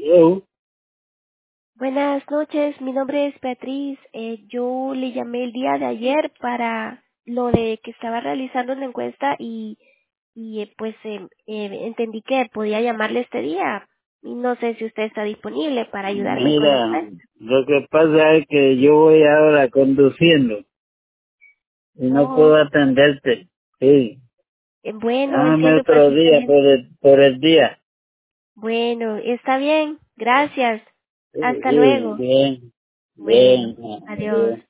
Hello. Buenas noches, mi nombre es Beatriz. Yo le llamé el día de ayer para lo de que estaba realizando una encuesta y entendí que podía llamarle este día. Y no sé si usted está disponible para ayudarme con la Mira, encuesta. lo que pasa es que yo voy ahora conduciendo y no Oh, puedo atenderte. Sí. bueno, Llámame entiendo otro día perfectamente. por el día. Bueno, está bien. Gracias. Sí, Hasta sí, luego. bien, Bueno, bien. adiós. Bien.